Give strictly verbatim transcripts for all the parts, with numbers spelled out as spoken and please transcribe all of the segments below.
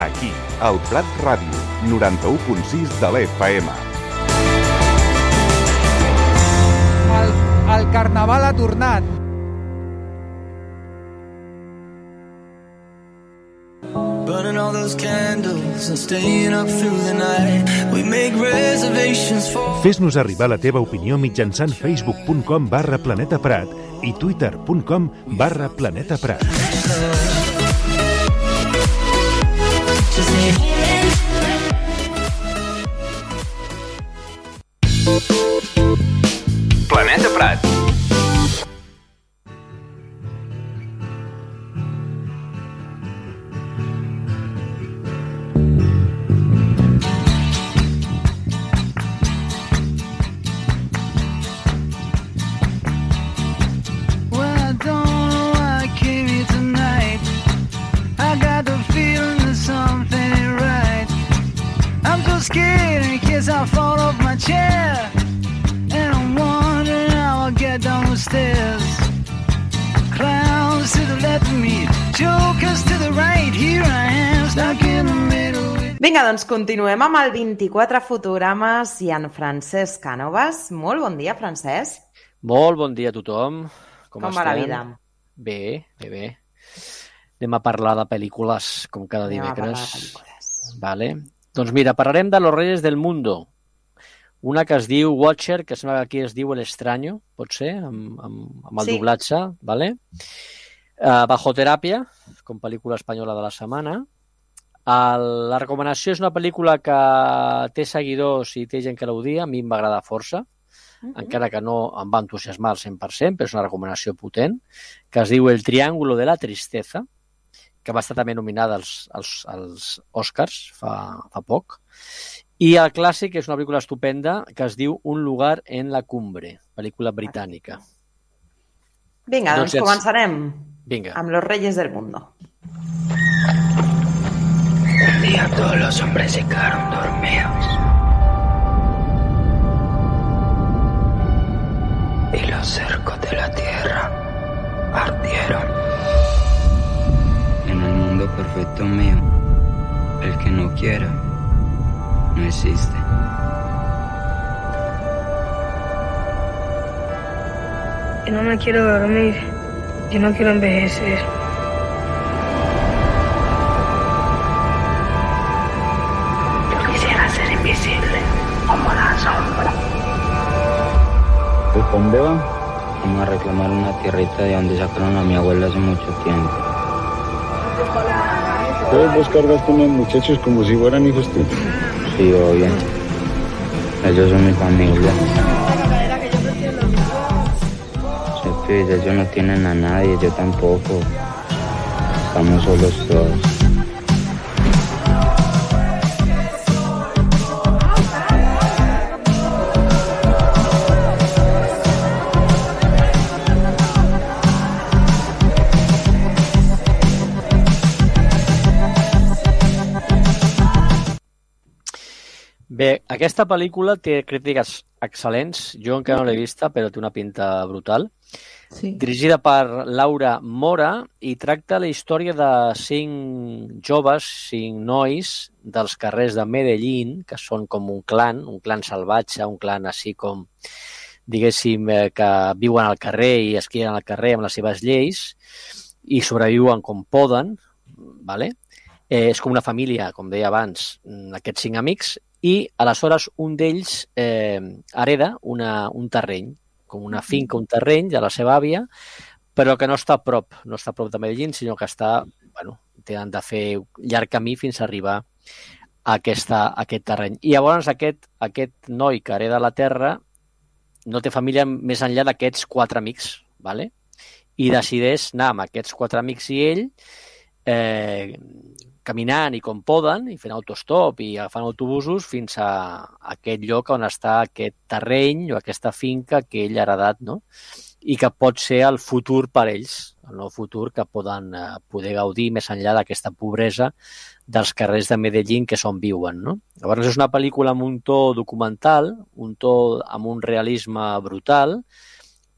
Aquí, al Prat Ràdio, noranta-u punt sis de l'F M. El, el carnaval ha tornat. Burning all those candles and staying up through the night. We make reservations for... Fes-nos arribar la teva opinió mitjançant facebook punt com barra Planeta Prat i twitter punt com barra Planeta Prat. Planeta Prat. I fall off my chair and I'm wondering how I'll get down the stairs. Clowns to the left of me, jokers to the right. Here I am, stuck in the middle. Vinga, doncs continuem amb el vint-i-quatre fotogrames i en Francesc Cànovas. Molt bon dia, Francesc. Molt bon dia a tothom. Com, Com va la vida? Bé, bé, bé. Anem a parlar de pel·lícules, com cada Anem dimecres. a parlar de pel·lícules. Vale. Doncs mira, parlarem de Los Reyes del Mundo. Una que es diu Watcher, que sembla que aquí es diu El Extraño, pot ser, amb, amb, amb el Sí. doblatge, vale? Uh, Bajo Teràpia, com pel·lícula espanyola de la setmana. El, la recomanació és una pel·lícula que té seguidors i té gent que l'odia, a mi em va agradar força, uh-huh. encara que no em va entusiasmar al cent per cent, però és una recomanació potent, que es diu El Triángulo de la Tristeza, que va estar també nominada als, als, als Oscars fa, fa poc. I el clàssic és una pel·lícula estupenda que es diu Un lugar en la cumbre, pel·lícula britànica. Vinga, doncs, doncs començarem Vinga. amb Los Reyes del Mundo. Un día todos los hombres se quedaron dormidos. Y los cercos de la tierra ardieron. En el mundo perfecto mío, el que no quiera, no existe. Yo no me quiero dormir, yo no quiero envejecer. Yo quisiera ser invisible, como la sombra. ¿De dónde van? Vamos a reclamar una tierrita de donde sacaron a mi abuela hace mucho tiempo. ¿Todos vos cargas con los muchachos como si fueran hijos tuyos? Sí, obvio. Ellos son mi familia. Sí, ellos no tienen a nadie, yo tampoco. Estamos solos todos. Bé, aquesta pel·lícula té crítiques excel·lents. Jo encara no l'he vista, però té una pinta brutal. Sí. Dirigida per Laura Mora i tracta la història de cinc joves, cinc nois dels carrers de Medellín, que són com un clan, un clan salvatge, un clan així com, diguéssim, eh, que viuen al carrer i es queden al carrer amb les seves lleis i sobreviuen com poden, vale? Eh, és com una família, com deia abans, aquests cinc amics, i aleshores un d'ells eh, hereda una, un terreny, com una finca, un terreny de la seva àvia, però que no està a prop, no està a prop de Medellín, sinó que està, bueno, tenen de fer llarg camí fins a arribar a, aquesta, a aquest terreny. I llavors aquest, aquest noi que hereda la terra no té família més enllà d'aquests quatre amics, ¿vale? I decideix anar amb aquests quatre amics i ell eh, caminant i com poden, i fent autostop i agafant autobusos fins a aquest lloc on està aquest terreny o aquesta finca que ell ha heredat, no? I que pot ser el futur per ells, el nou futur que poden eh, poder gaudir més enllà d'aquesta pobresa dels carrers de Medellín que és on viuen, no? Llavors és una pel·lícula amb un to documental, un to amb un realisme brutal,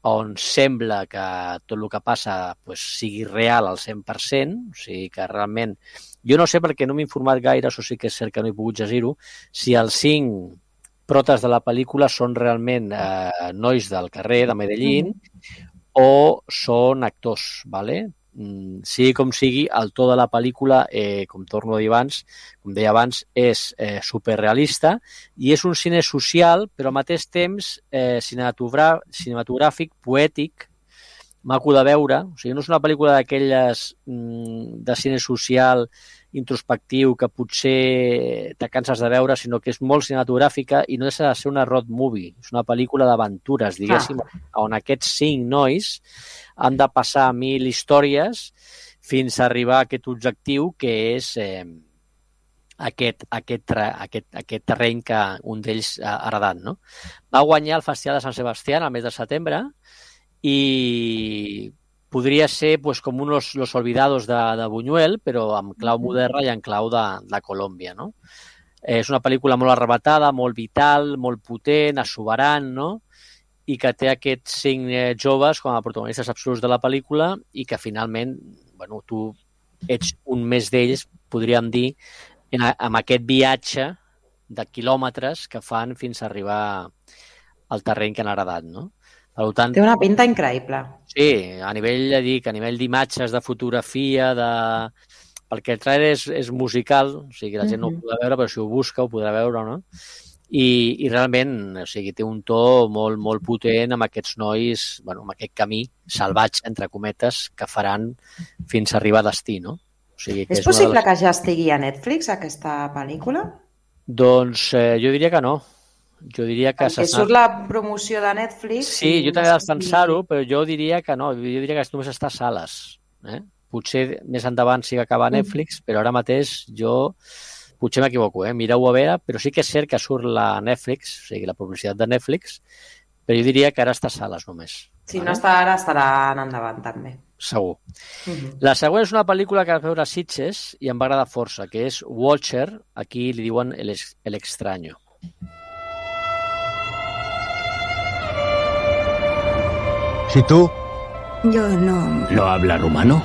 on sembla que tot el que passa pues, sigui real al cent per cent, o sigui que realment... Jo no sé perquè no m'he informat gaire, això sí que és cert que no he pogut llegir-ho, si els cinc protes de la pel·lícula són realment eh, nois del carrer de Medellín o són actors, ¿vale? Mm, sigui com sigui, el to de la pel·lícula, eh, com torno a dir abans, com deia abans, és eh, superrealista i és un cine social, però al mateix temps eh, cinematogràfic, poètic, maco de veure. O sigui, no és una pel·lícula d'aquelles mm, de cine social introspectiu que potser te canses de veure, sinó que és molt cinematogràfica i no deixa de ser una road movie. És una pel·lícula d'aventures, diguéssim, ah. on aquests cinc nois han de passar mil històries fins a arribar a aquest objectiu que és eh, aquest, aquest, aquest, aquest terreny que un d'ells ha heredat. No? Va guanyar el Festival de Sant Sebastián al mes de setembre i podria ser pues, com un Los, los Olvidados de, de Buñuel, però amb clau moderna i en clau de, de Colòmbia. No? Eh, és una pel·lícula molt arrebatada, molt vital, molt potent, exuberant, no? I que té aquests cinc eh, joves com a protagonistes absoluts de la pel·lícula i que finalment, bueno, tu ets un més d'ells, podríem dir, en, amb aquest viatge de quilòmetres que fan fins a arribar al terreny que han heredat, no? Per tant, té una pinta increïble. Sí, a nivell, ja dic, a nivell d'imatges, de fotografia, de... perquè el trailer és, és musical, o sigui, la gent no ho podrà veure, però si ho busca ho podrà veure, no? I, i realment, o sigui, té un to molt, molt potent amb aquests nois, bueno, amb aquest camí salvatge, entre cometes, que faran fins a arribar a destí, no? O sigui, que és, és possible les... que ja estigui a Netflix, aquesta pel·lícula? Doncs eh, jo diria que no. Jo diria que... Perquè surt la promoció de Netflix... Sí, jo també vaig pensar-ho, però jo diria que no. Jo diria que només està a sales. Eh? Potser més endavant sí que acaba a Netflix, però ara mateix jo... Potser m'equivoco, eh? Mireu a veure, però sí que és cert que surt la Netflix, o sigui, la publicitat de Netflix, però jo diria que ara està a sales només. Si no està ara, estarà en endavant també. Segur. Uh-huh. La següent és una pel·lícula que vas veure a Sitges i em va agradar força, que és Watcher, aquí li diuen El, el Extraño. ¿Y tú? Yo no... ¿No habla rumano?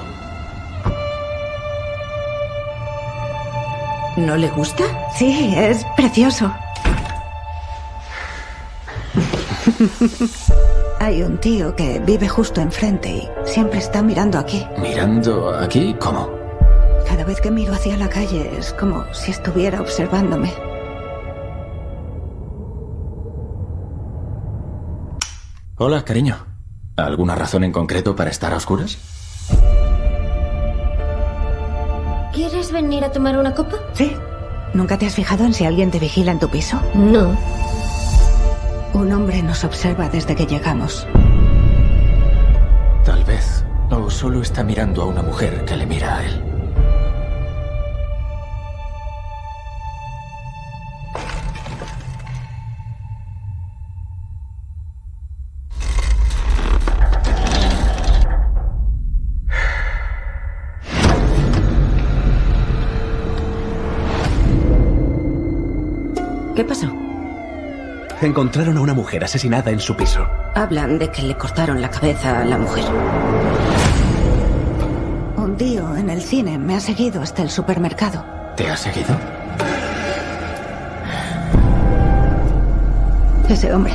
¿No le gusta? Sí, es precioso. Hay un tío que vive justo enfrente y siempre está mirando aquí. ¿Mirando aquí? ¿Cómo? Cada vez que miro hacia la calle es como si estuviera observándome. Hola, cariño. ¿Alguna razón en concreto para estar a oscuras? ¿Quieres venir a tomar una copa? Sí. ¿Nunca te has fijado en si alguien te vigila en tu piso? No. Un hombre nos observa desde que llegamos. Tal vez. O solo está mirando a una mujer que le mira a él. ¿Qué pasó? Encontraron a una mujer asesinada en su piso. Hablan de que le cortaron la cabeza a la mujer. Un tío en el cine me ha seguido hasta el supermercado. ¿Te ha seguido? Ese hombre.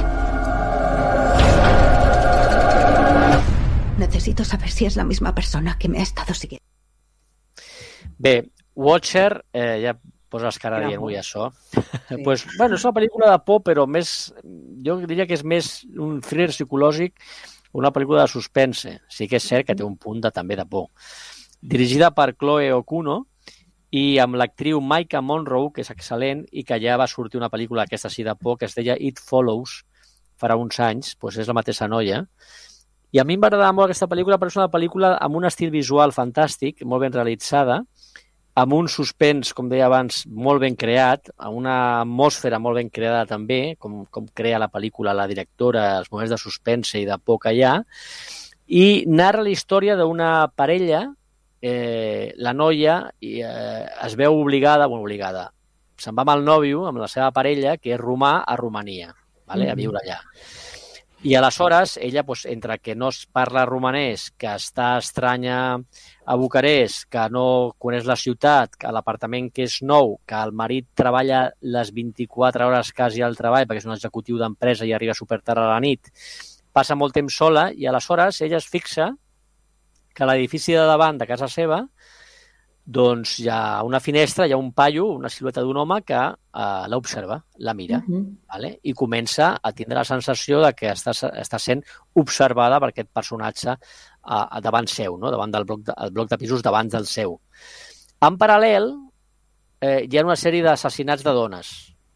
Necesito saber si es la misma persona que me ha estado siguiendo. Bé, Watcher, eh, ja poses cara dient, ui, això. Sí. Pues, bueno, és una pel·lícula de por, però més, jo diria que és més un thriller psicològic, una pel·lícula de suspense. Sí que és cert que té un punt de, també de por. Dirigida per Chloe Okuno i amb l'actriu Maika Monroe, que és excel·lent, i que ja va sortir una pel·lícula aquesta sí de por, que es deia It Follows, farà uns anys, doncs és la mateixa noia. I a mi em va agradar molt aquesta pel·lícula, perquè és una pel·lícula amb un estil visual fantàstic, molt ben realitzada, amb un suspens, com deia abans, molt ben creat, amb una atmosfera molt ben creada també, com, com crea la pel·lícula la directora, els moments de suspense i de por que hi ha, i narra la història d'una parella, eh, la noia i, eh, es veu obligada, bueno, obligada, se'n va amb el nòvio, amb la seva parella, que és romà, a Romania, vale? A viure allà. I aleshores, ella, doncs, entre que no es parla romanès, que està estranya a Bucarest, que no coneix la ciutat, que l'apartament que és nou, que el marit treballa les vint-i-quatre hores quasi al treball perquè és un executiu d'empresa i arriba supertard a la nit, passa molt temps sola i aleshores ella es fixa que a l'edifici de davant de casa seva doncs hi ha una finestra, hi ha un paio, una silueta d'un home que uh, l'observa, la mira, uh-huh. vale? I comença a tindre la sensació de que està, està sent observada per aquest personatge uh, davant seu, no? Davant del bloc de, el bloc de pisos davant del seu. En paral·lel, eh, hi ha una sèrie d'assassinats de dones.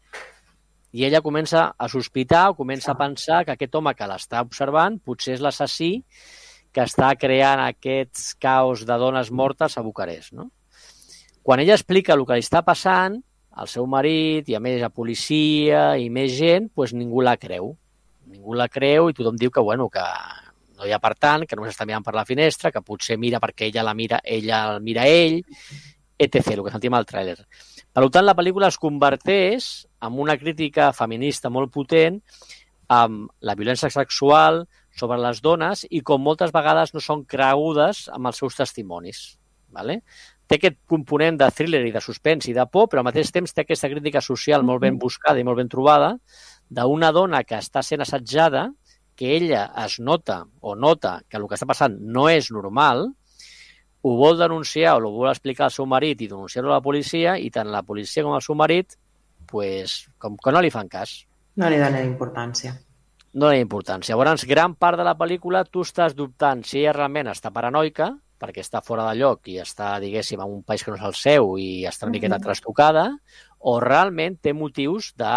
I ella comença a sospitar o comença a pensar que aquest home que l'està observant potser és l'assassí que està creant aquests caos de dones mortes a Bucarest, no? Quan ella explica el que li està passant, al seu marit i a més a policia i més gent, doncs ningú la creu. Ningú la creu i tothom diu que, bueno, que no hi ha per tant, que només està mirant per la finestra, que potser mira perquè ella la mira, ella el mira ell, etcètera, el que sentim al tràiler. Per tant, la pel·lícula es converteix en una crítica feminista molt potent amb la violència sexual sobre les dones i com moltes vegades no són cregudes amb els seus testimonis. Vale? Té aquest component de thriller i de suspens i de por, però al mateix temps té aquesta crítica social molt ben buscada i molt ben trobada d'una dona que està sent assetjada, que ella es nota o nota que el que està passant no és normal, ho vol denunciar o ho vol explicar al seu marit i denunciar-ho a la policia i tant la policia com el seu marit pues, com que no li fan cas. No li donen importància. No li importància. Llavors, gran part de la pel·lícula tu estàs dubtant si ella realment està paranoica, perquè està fora de lloc i està, diguéssim, en un país que no és el seu i està una miqueta trastocada, o realment té motius de,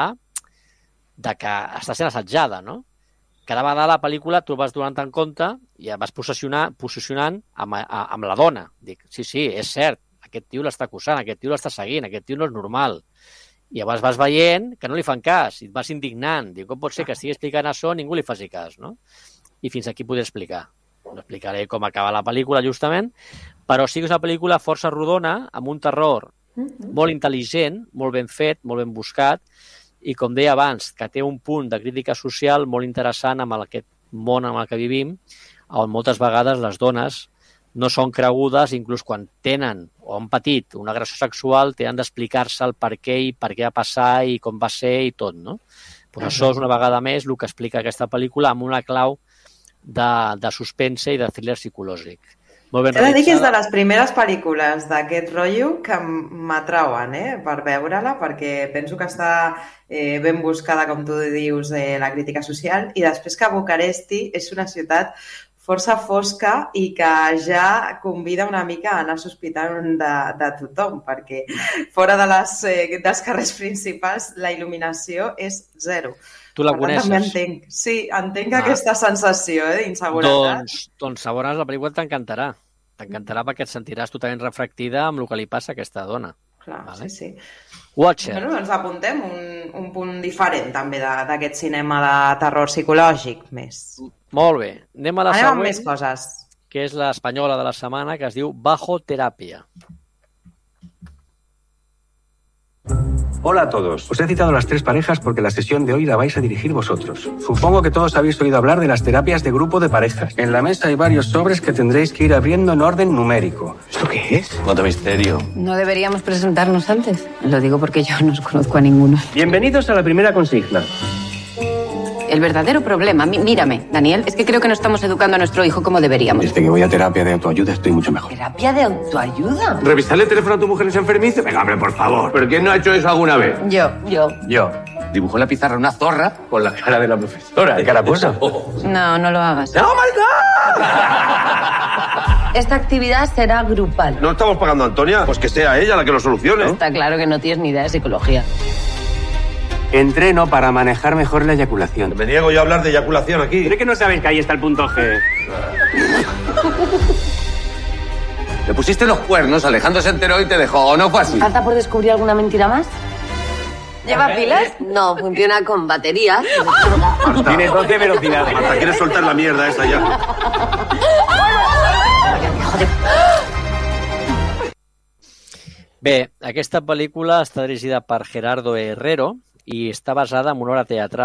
de que està sent assetjada, no? Cada vegada la pel·lícula tu vas donant en compte i et vas posicionant, posicionant amb, amb la dona. Dic, sí, sí, és cert, aquest tio l'està acusant, aquest tio l'està seguint, aquest tio no és normal. I llavors vas veient que no li fan cas i et vas indignant. Diu, com pot ser que estigui explicant això i ningú li faci cas, no? I fins aquí podré explicar. No explicaré com acaba la pel·lícula, justament, però sí que és una pel·lícula força rodona, amb un terror uh-huh. molt intel·ligent, molt ben fet, molt ben buscat, i com deia abans, que té un punt de crítica social molt interessant amb aquest món en el que vivim, on moltes vegades les dones no són cregudes, inclús quan tenen o han patit una agressió sexual, tenen d'explicar-se el per què i per què va passar i com va ser i tot, no? Pues això és una vegada més el que explica aquesta pel·lícula amb una clau de, de suspense i de thriller psicològic. Molt ben He de dir que és de les primeres pel·lícules d'aquest rotllo que m'atrauen eh, per veure-la, perquè penso que està eh, ben buscada, com tu dius, eh, la crítica social, i després que Bucaresti és una ciutat força fosca i que ja convida una mica a anar sospitant de, de tothom, perquè fora de les, eh, dels carrers principals la il·luminació és zero. Tu la coneixes? També entenc. Sí, entenc ah. aquesta sensació eh, d'inseguretat. Doncs, doncs segons la pel·lícula t'encantarà. T'encantarà perquè et sentiràs totalment reflectida amb el que li passa a aquesta dona. Clar, vale? sí, sí. Watcher. Bueno, doncs apuntem un, un punt diferent també d'aquest cinema de terror psicològic més. Molt bé. Anem a la Anem següent, amb més coses. Que és l'espanyola de la setmana, que es diu Bajo Terapia. Hola a todos. Os he citado a las tres parejas porque la sesión de hoy la vais a dirigir vosotros. Supongo que todos habéis oído hablar de las terapias de grupo de parejas. En la mesa hay varios sobres que tendréis que ir abriendo en orden numérico. ¿Esto qué es? Cuánto misterio. No deberíamos presentarnos antes. Lo digo porque yo no os conozco a ninguno. Bienvenidos a la primera consigna. El verdadero problema, mí- mírame, Daniel, es que creo que no estamos educando a nuestro hijo como deberíamos. Desde que voy a terapia de autoayuda estoy mucho mejor. ¿Terapia de autoayuda? ¿Revisarle el teléfono a tu mujer es enfermizo? Venga, hombre, por favor. ¿Pero quién no ha hecho eso alguna vez? Yo, yo. Yo. Dibujó en la pizarra una zorra con la cara de la profesora. ¿Qué cara puso? No, no lo hagas. ¡Oh, my God! Esta actividad será grupal. ¿No estamos pagando a Antonia? Pues que sea ella la que lo solucione. Está claro que no tienes ni idea de psicología. Entreno para manejar mejor la eyaculación. Me niego yo a hablar de eyaculación aquí. ¿Cree que no sabéis que ahí está el punto G? Le pusiste los cuernos, Alejandro se enteró y te dejó, ¿o no fue así? ¿Falta por descubrir alguna mentira más? ¿Lleva pilas? No, funciona con batería. Tiene doce velocidades. Marta, ¿quieres soltar la mierda esa ya? Bé, aquesta pel·lícula està dirigida per Gerardo Herrero i està basada en una obra teatral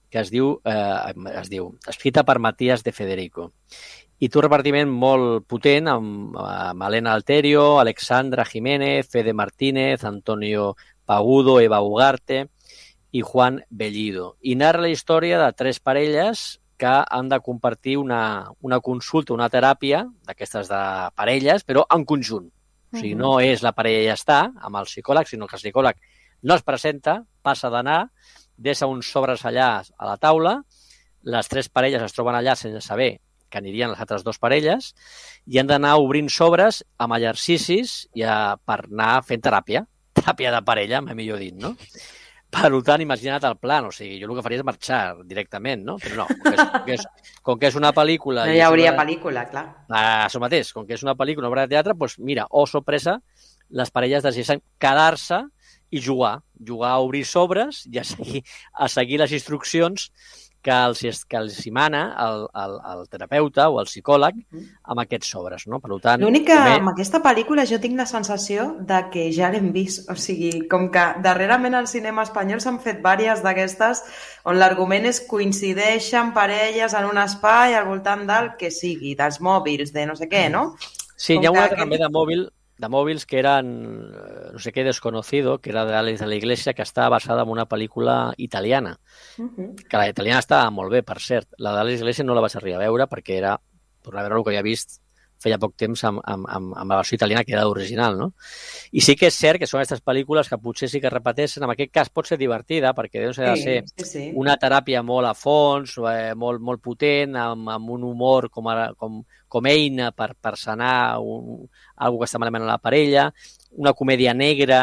que es diu, eh, es diu, escrita per Matías de Federico. I té un repartiment molt potent amb, amb Elena Alterio, Alexandra Jiménez, Fede Martínez, Antonio Pagudo, Eva Ugarte i Juan Bellido. I narra la història de tres parelles que han de compartir una, una consulta, una teràpia d'aquestes de parelles, però en conjunt. O sigui, no és la parella ja està amb el psicòleg, sinó que el psicòleg no es presenta, passa d'anar, deixa uns sobres allà a la taula, les tres parelles es troben allà sense saber que anirien les altres dues parelles i han d'anar obrint sobres amb exercicis i a, per anar fent teràpia, teràpia de parella, m'he millor dit, no? Per tant, imagina't el plan, o sigui, jo el que faria és marxar directament, no? Però no, com que és, com que és, com que és una pel·lícula... No hi hauria una... pel·lícula, clar. Ah, això mateix, com que és una pel·lícula, una obra de teatre, doncs mira, oh, sorpresa, les parelles decideixen quedar-se i jugar, jugar a obrir sobres i a seguir, a seguir les instruccions que els, que els hi mana el, el, el terapeuta o el psicòleg amb aquests sobres, no? Per tant... L'únic que també... amb aquesta pel·lícula jo tinc la sensació de que ja l'hem vist, o sigui, com que darrerament al cinema espanyol s'han fet diverses d'aquestes on l'argument és coincideixen parelles en un espai al voltant del que sigui, dels mòbils, de no sé què, no? Sí, com hi ha una que... també de mòbil de mòbils que eren, no sé què, Desconocido, que era de l'Àlex de la Iglesia, que estava basada en una pel·lícula italiana. Uh-huh. Que la italiana estava molt bé, per cert. La de l'Àlex de la Iglesia no la vaig arribar a veure perquè era, tornar a veure el que havia vist feia poc temps amb, amb, amb, amb la versió italiana, que era l'original, no? I sí que és cert que són aquestes pel·lícules que potser sí que repeteixen. En aquest cas pot ser divertida, perquè deu ser, sí, de ser sí, sí. una teràpia molt a fons, eh, molt, molt potent, amb, amb un humor com, a, com, com eina per, per sanar un, algo que està malament a la parella, una comèdia negra,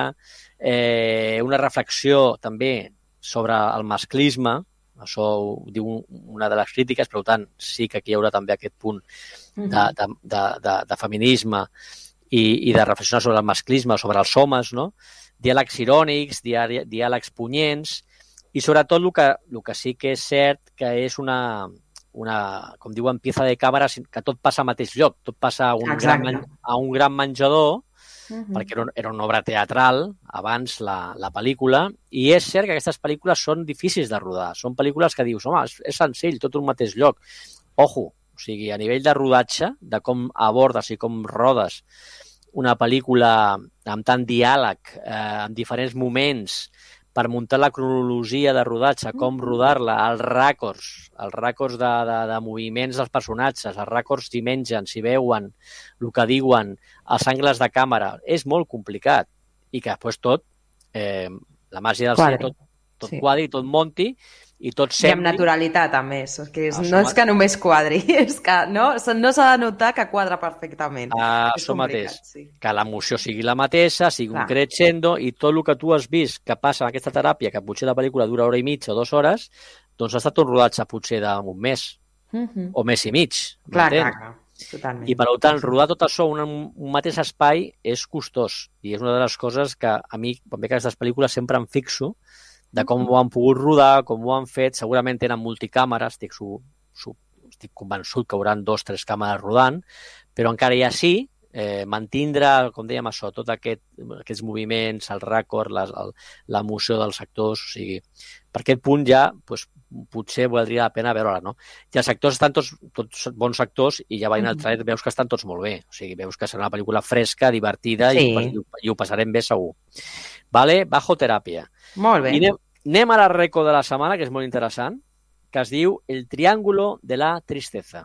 eh, una reflexió també sobre el masclisme, això ho diu una de les crítiques, per tant, sí que aquí hi haurà també aquest punt de, de, de, de, de feminisme i, i de reflexionar sobre el masclisme, sobre els homes, no? Diàlegs irònics, diàlegs punyents i sobretot el que, el que sí que és cert que és una, una com diuen, pieza de càmera que tot passa al mateix lloc, tot passa a un, gran, a un gran menjador, Uh-huh. perquè era, era una obra teatral abans la, la pel·lícula, i és cert que aquestes pel·lícules són difícils de rodar, són pel·lícules que dius, home, és, és senzill, tot un mateix lloc. Ojo, o sigui, a nivell de rodatge, de com abordes i com rodes una pel·lícula amb tant diàleg, eh, en diferents moments, per muntar la cronologia de rodatge, com rodar-la, els ràcords, els ràcords de, de, de moviments dels personatges, els ràcords si mengen, si veuen, el que diuen, els angles de càmera, és molt complicat. I que després tot, eh, la màgia del cine, tot, tot sí. quadri, tot monti, i tot sembli... I amb naturalitat, a més. És que és, no és que només quadri, és que no, no s'ha de notar que quadra perfectament. Ah, això mateix. Sí. Que l'emoció sigui la mateixa, sigui Clar. un crescendo, i tot el que tu has vist que passa en aquesta teràpia, que potser la pel·lícula dura hora i mitja o dues hores, doncs ha estat un rodatge potser d'un mes, uh-huh. o mes i mig. Clar, clar, clar. Totalment. I per tant, rodar tot això en un, un mateix espai és costós. I és una de les coses que a mi, quan veig aquestes pel·lícules, sempre em fixo de com ho han pogut rodar, com ho han fet. Segurament tenen multicàmeres, estic, su, su, estic convençut que hauran dos o tres càmeres rodant, però encara i així, eh, mantindre, com dèiem això, tot aquest, aquests moviments, el ràcord, l'emoció dels actors, o sigui, per aquest punt ja pues, potser valdria la pena veure-la, no? I els actors estan tots, tots bons actors i ja veient el trailer veus que estan tots molt bé, o sigui, veus que serà una pel·lícula fresca, divertida sí. i, i, i ho passarem bé segur. Vale? Bajo teràpia. Molt bé. I anem, anem a la reco de la setmana, que és molt interessant, que es diu El triángulo de la tristeza.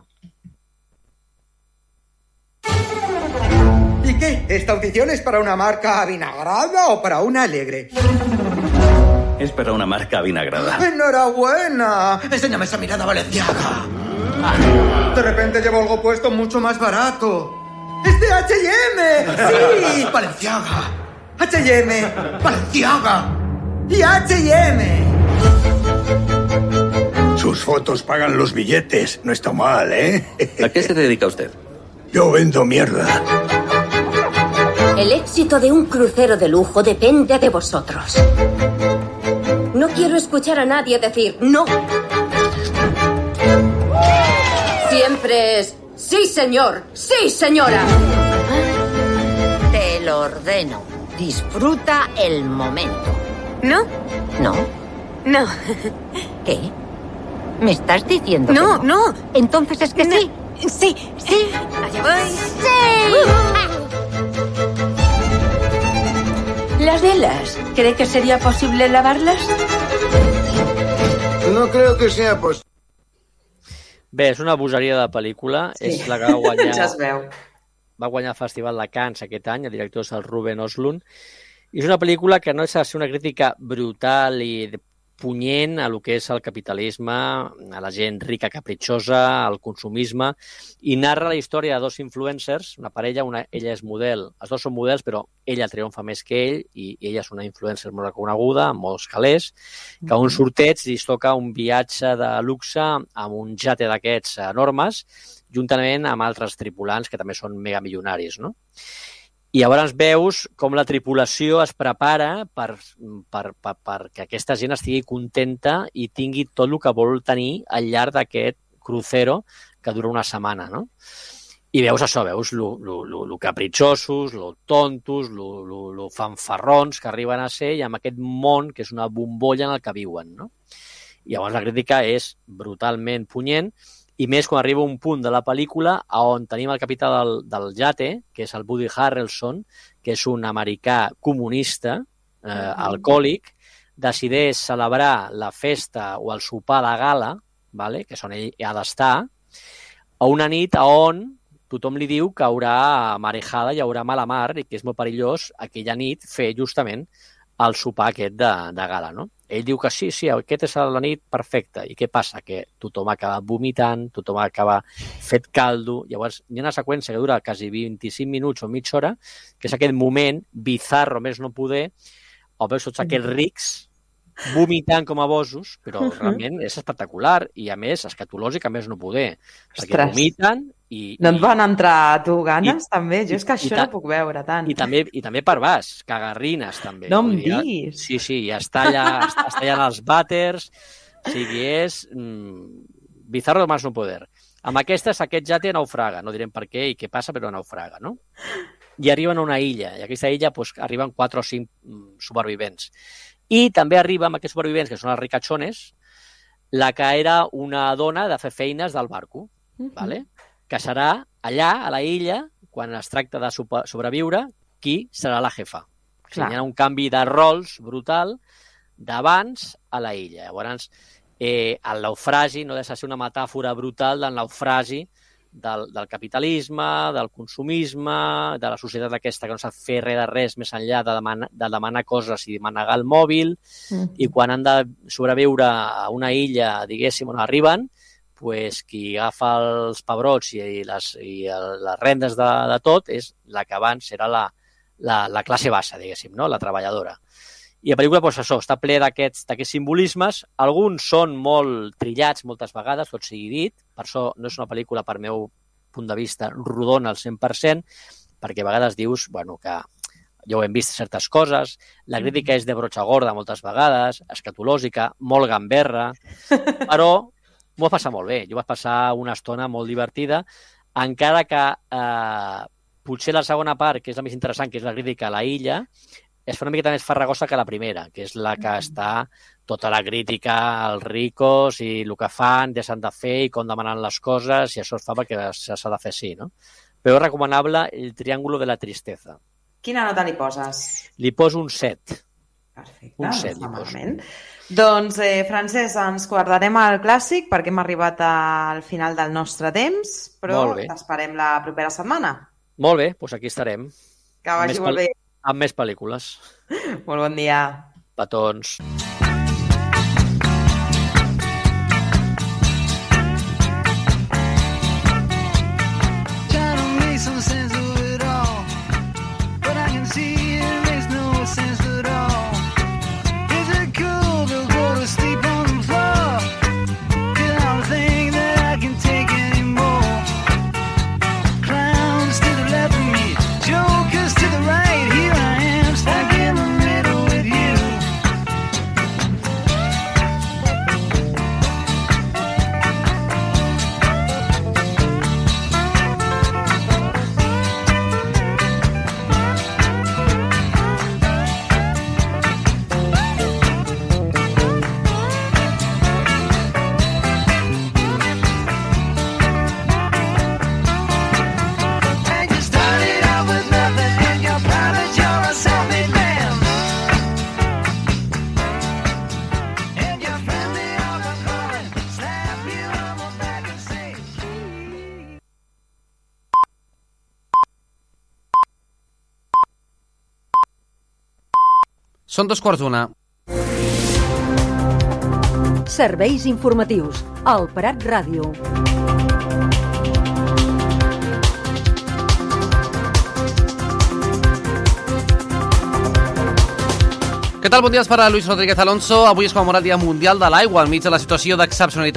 ¿Y qué? ¿Esta audición es para una marca avinagrada o para una alegre? Es para una marca avinagrada. ¡Enhorabuena! Enséñame esa mirada valenciaga. De repente llevo algo puesto mucho más barato. ¡Es de H y M! ¡Sí! ¡Valenciaga! H y M, Balenciaga y H y M. Sus fotos pagan los billetes. No está mal, ¿eh? ¿A qué se dedica usted? Yo vendo mierda. El éxito de un crucero de lujo depende de vosotros. No quiero escuchar a nadie decir no. Siempre es sí, señor, sí, señora. Te lo ordeno. Disfruta el momento. ¿No? ¿No? No. ¿Qué? ¿Me estás diciendo No, que no? no. Entonces es que No. sí. Sí, sí. Allá voy. ¡Sí! Las velas. ¿Cree que sería posible lavarlas? No creo que sea posible. Bé, és una bogeria de pel·lícula. Sí. És la que va guanyar... Ja es veu. Va guanyar el Festival de Cannes aquest any, el director és el Ruben Östlund. I és una pel·lícula que no és a ser una crítica brutal i punyent a lo que és el capitalisme, a la gent rica capritxosa, al consumisme, i narra la història de dos influencers, una parella, una, ella és model, els dos són models, però ella triomfa més que ell, i, i ella és una influencer molt reconeguda, amb molts calés, que a un sorteig li toca un viatge de luxe amb un jate d'aquests enormes, juntament amb altres tripulants que també són megamilionaris, no? I llavors veus com la tripulació es prepara per, per, per, per que aquesta gent estigui contenta i tingui tot el que vol tenir al llarg d'aquest crucero que dura una setmana, no? I veus això, veus lo, lo, lo, lo capritxosos, lo tontos, lo, lo, lo fanfarrons que arriben a ser i amb aquest món que és una bombolla en el que viuen, no? I llavors la crítica és brutalment punyent, i més quan arriba un punt de la pel·lícula on tenim el capità del, del yate, que és el Woody Harrelson, que és un americà comunista, eh, alcohòlic, decideix celebrar la festa o el sopar de gala, vale? Que és on ell ha d'estar, a una nit on tothom li diu que haurà marejada, hi haurà mala mar i que és molt perillós aquella nit fer justament el sopar aquest de, de gala, no? Ell diu que sí, sí, aquesta és la nit perfecta. I què passa? Que tothom acaba vomitant, tothom acaba fet caldo. Llavors, hi ha una seqüència que dura quasi vint-i-cinc minuts o mitja hora, que és aquest moment bizarro, més no poder, on veus tots aquests rics vomitant com a bosos, però uh -huh. realment és espectacular i, a més, escatològic, a més no poder. Perquè Ostres. vomiten i... No et van entrar a tu ganes, I, també? Jo és que això ta, no puc veure tant. I també, i també per baix, cagarrines, també. No em dir, diguis. Sí, sí, ja està allà, està, està allà en els vàters, o sigui, és mm, bizarro más no poder. Amb aquestes, aquest jate naufraga, no direm per què i què passa, però naufraga, no? I arriben a una illa, i a aquesta illa pues, arriben quatre o cinc mm, supervivents. I també arriba amb aquests supervivents, que són els ricachones, la que era una dona de fer feines del barco, uh-huh. vale? Que serà allà, a la illa, quan es tracta de sobreviure, qui serà la jefa. O sigui, hi ha un canvi de rols brutal d'abans a la illa. Llavors, eh, el naufragi no deixa de ser una metàfora brutal del naufragi del, del capitalisme, del consumisme, de la societat aquesta que no sap fer res de res més enllà de demanar, de demanar coses i manegar el mòbil, mm. i quan han de sobreviure a una illa, diguéssim, on arriben, pues, qui agafa els pebrots i les, i el, les rendes de, de tot és la que abans era la, la, la classe baixa, diguéssim, no? La treballadora. I la pel·lícula, doncs, això, està ple d'aquests simbolismes. Alguns són molt trillats moltes vegades, tot sigui dit. Per això no és una pel·lícula, per meu punt de vista, rodona al cent per cent, perquè a vegades dius, bueno, que ja ho hem vist certes coses, la crítica és de brotxa gorda moltes vegades, escatològica, molt gamberra, però m'ho vaig passar molt bé. Jo vaig passar una estona molt divertida, encara que eh, potser la segona part, que és la més interessant, que és la crítica a la illa, és una miqueta més farragosa que la primera, que és la que està tota la crítica als ricos i el que fan, deixen de fer i com demanen les coses, i això es fa perquè s'ha de fer així, no? Però és recomanable El triángulo de la tristeza. Quina nota li poses? Li poso un set. Perfecte, un set no li poso. Doncs, eh, Francesc, ens guardarem el clàssic perquè hem arribat al final del nostre temps, però t'esperem la propera setmana. Molt bé, doncs aquí estarem. Que vagi molt bé. Amb més pel·lícules. Molt bon dia. Petons. Són dos quarts d'una. Serveis informatius. El Prat Ràdio. Què tal? Bon dia, es parla Luis Rodríguez Alonso. Avui es commemora el Dia Mundial de l'Aigua enmig de la situació d'excepcionalitat